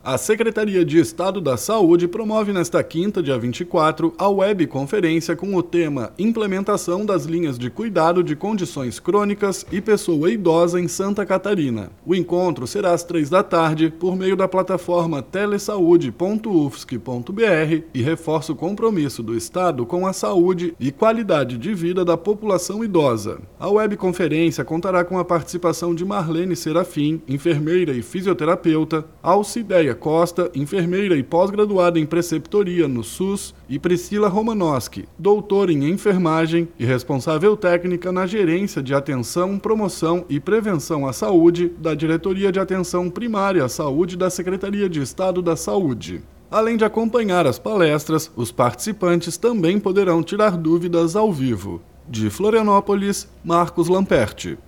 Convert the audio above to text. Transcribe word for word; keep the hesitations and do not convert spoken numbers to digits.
A Secretaria de Estado da Saúde promove nesta quinta, dia vinte e quatro, a webconferência com o tema Implementação das linhas de cuidado de condições crônicas e pessoa idosa em Santa Catarina. O encontro será às três da tarde, por meio da plataforma telesaude ponto u f s c ponto b r e reforça o compromisso do Estado com a saúde e qualidade de vida da população idosa. A webconferência contará com a participação de Marlene Serafim, enfermeira e fisioterapeuta, Alcideia Costa, enfermeira e pós-graduada em preceptoria no SUS, e Priscila Romanowski, doutora em enfermagem e responsável técnica na Gerência de Atenção, Promoção e Prevenção à Saúde da Diretoria de Atenção Primária à Saúde da Secretaria de Estado da Saúde. Além de acompanhar as palestras, os participantes também poderão tirar dúvidas ao vivo. De Florianópolis, Marcos Lamperti.